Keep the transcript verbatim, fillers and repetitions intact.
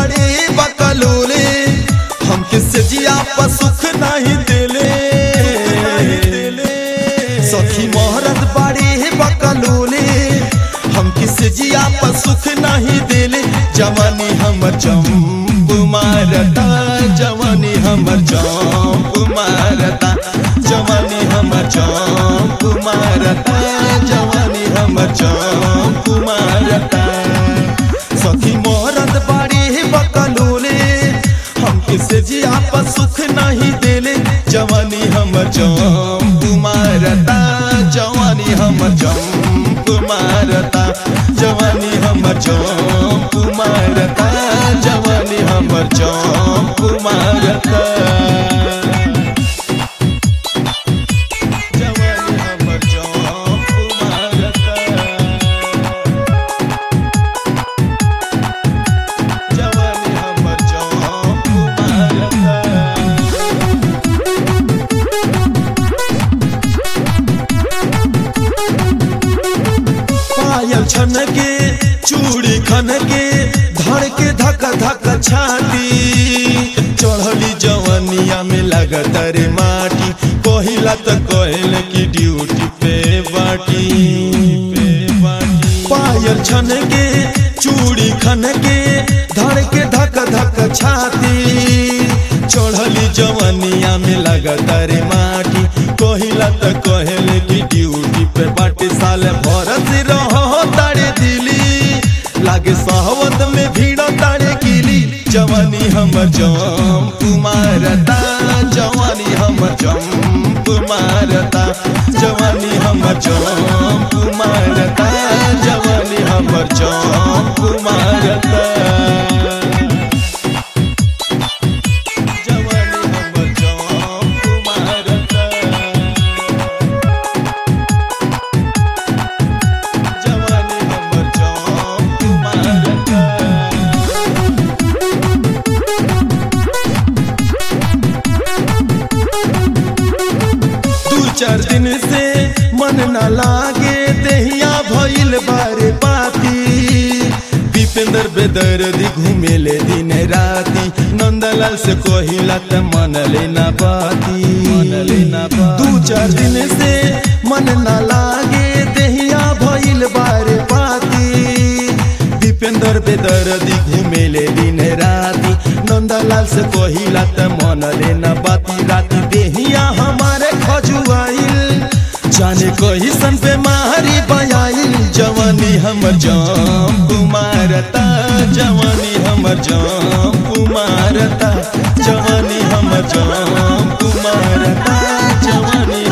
बड़े बकलोले हमके सजिया पर सुख नहीं देले सखी मोहरत बड़े बकलोले हमके सजिया पर सुख नहीं देले जवानी हमर चंप मारता जवानी हमर चंप मारता जवानी हमर चंप मारता जवानी हमर चंप मारता सखी मोहरत बड़े बकलोले हमके सजिया पर सुख नहीं देले जवानी हमर चंप मारता जवानी हमर चंप मारता जवानी हमर चंप मारता जवानी हमर चंप मारता जवानी हमर चंप मारता जवानी हमर चंप मारता पायल छन के चूड़ी खन के धड़ के धक धक छाती चढ़ली जवानिया में लगत रे माटी कहिला त कहल की ड्यूटी पे बाटी पायल छन के चूड़ी खन के धड़ के धक धक छाती चढ़ली जवानिया में लगत रे माटी कहिला त कहल की ड्यूटी पे बाटी साल भरत रहो तारे दिली लागे सहवत में भीड़ तारे किली जवानी हमर चंप मारता जवानी हमर चंप मारता जवानी हमर चंप मारता जवानी हमर चंप मारता जवानी हमर चंप मारता जवानी हमर चंप मारता दू चार दिन से मन न लागे देहिया भइल बारे पाती दीपेंद्र बेदर्दी घूमेले दिन राती नंदलाल से कहिला त मन लेना बाती मन लेना दू चार दिन से मन न लागे देहिया भइल बारे पाती दीपेंद्र बेदर्दी घूमेले दिन राती नंदलाल से कहिला त मन लेना बाती राती देहिया हमारे खजुआइल जाने कही सन पे मारी बयाइल जवानी हमर चंप मारता जवानी हमर चंप मारता जवानी हमर चंप मारता जवानी